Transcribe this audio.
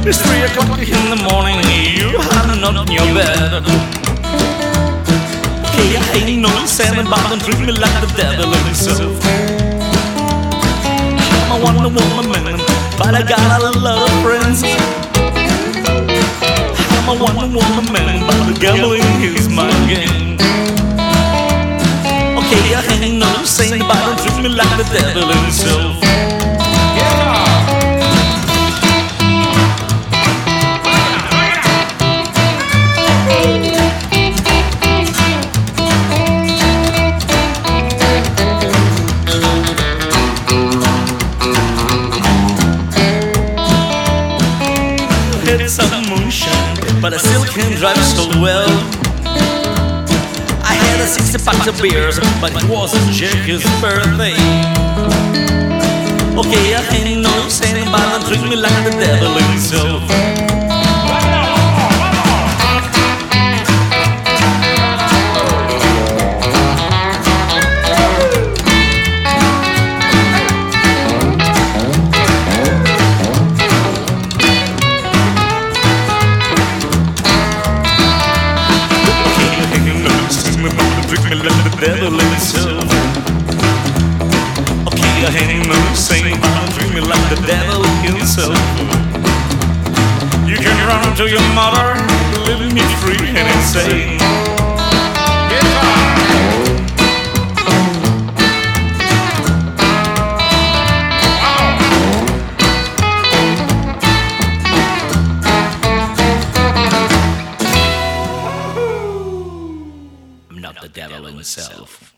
It's 3 o'clock in the morning, you're hiding up in your bed. Okay, I ain't no sailing about and treat me like the devil himself. I'm a Wonder Woman man, but I got a lot of friends. I'm a Wonder Woman man, but the gambling is my game. Okay, I ain't no sailing about and treat me like the devil himself. It's a moonshine, but I still can't drive so well. I had a 60-pack of beers, but it wasn't Jackie's birthday. Okay, I ain't no saying about it, treat me like the devil himself. Devil himself. Okay, I ain't no saying about dreaming like the devil himself. You can run to your mother, leaving me free and insane. I'm not the devil himself.